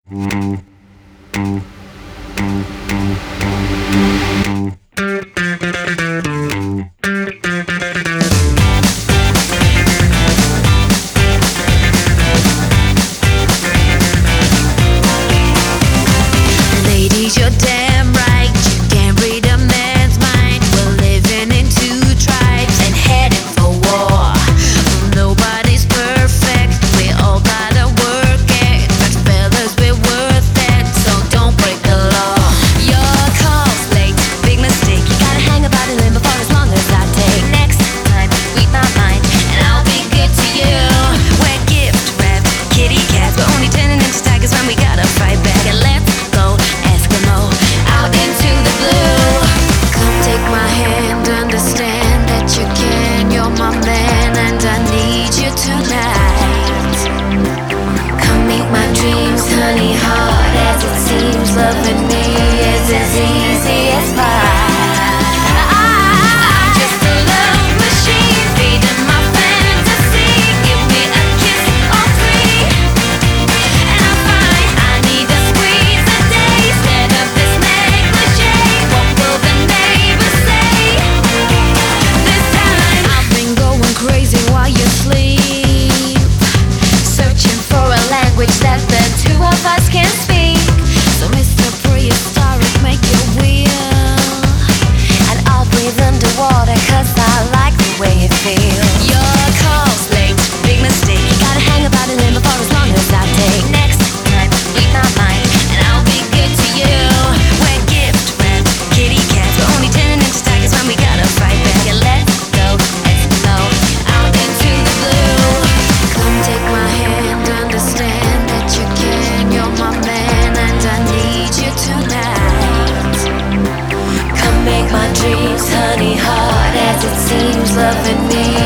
Ladies, you're damn right. You can't read a man's mind. We're living in two tribes and heading for war. Nobody's perfect. We all gotta work it. But fellas, we're worth it. So don't break the law. Your call's late. Big mistake. You gotta hang about and live for as long as I take. Next time, read my mind and I'll be good to you. We're gift wrapped kitty cats. We're only turning into tigers when we gotta fight back. And let's go Eskimo out into the blue. Come take my hand, understand that you can. You're my man and I need you tonight. Come meet my dreams, honey, hard as it seems. Loving me is as easy as pie. I'm just a love machine, feeding my fantasy. Give me a kiss or three and I'm fine. I need a squeeze a day instead of this negligee. What will the neighbors say? This time I've been going crazy while you sleep, searching for a language that the two of us can speak. So Mr. Prehistoric, make your wheel and I'll breathe underwater 'cause I like the way it feels. Your call's late, big mistake. You gotta hang about and live for as long as I take. Next time, read my mind and I'll be good to you. We're gift wrapped kitty cats. We're only turning into tigers when we gotta fight back. And let's go Eskimo out into the blue. Come take my hand, understand that you can. You're my man and I need you tonight. Come make my dreams, honey, hard as it seems. Loving me